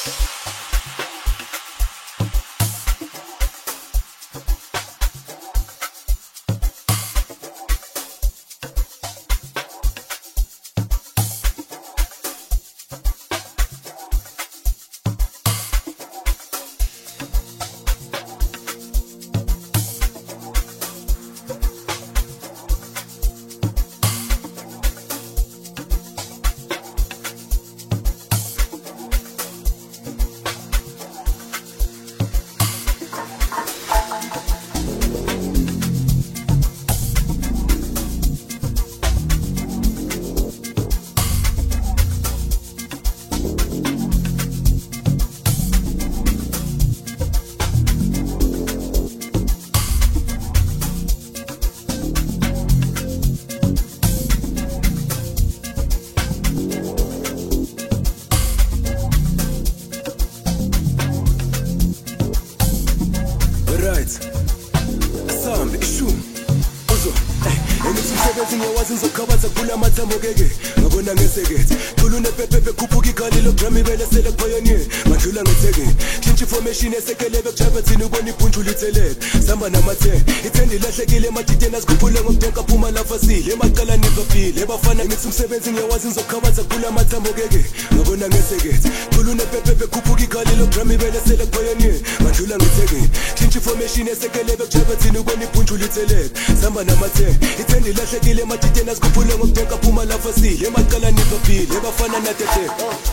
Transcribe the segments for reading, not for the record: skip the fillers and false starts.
Ngizokhabaza kula mathambo keke ngabona ngesekethe khulu nepepepe khuphuka igalilo grami belesele kupioneer mandlula ngetheke shintsha information esekelebe kujaba thina ubona ibhunju litheleke samba namathe ithende lahlekile emadideni asikhuphule ngomdenka phuma lapha sile emaqala nibabhile ebafana ngithi umsebenzi ngiyawazi ngizokhabaza kula mathambo keke ngabona ngesekethe khulu nepepepe khuphuka igalilo grami belesele kupioneer mandlula ngetheke shintsha information esekelebe kujaba thina ubona ibhunju litheleke samba namathe ithende lahlekile emadideni asikhuphule ngomdenka phuma lapha sile emaqala nibabhile ebafana natete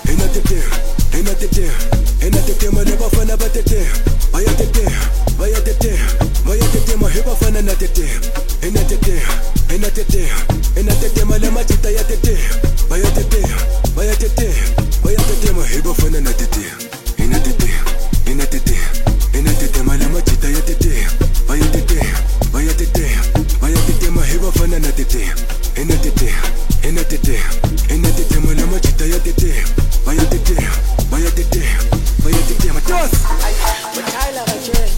enatete male bafana batete bayatete mahebafana natete enatete male majita yatete bayatete mahebafana natete enatete male majita yatete bayatete mahebafana natete enatete male majita yatete bayatete matos Tyler Bache.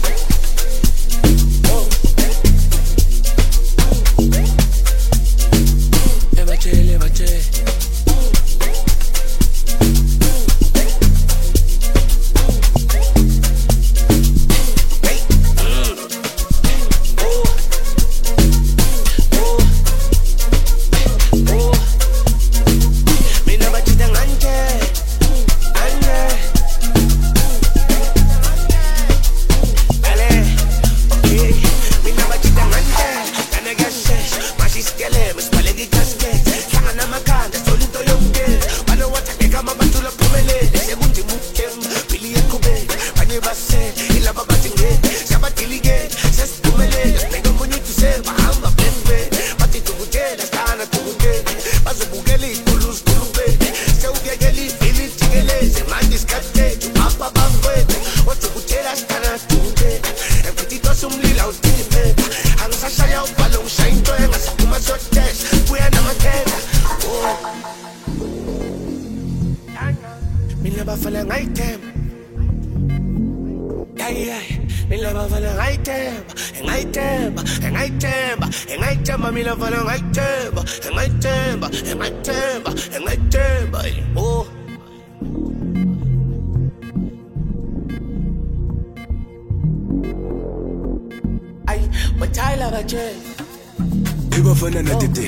ebafana natete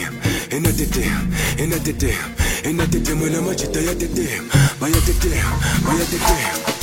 enatete mala majita yatete bayatete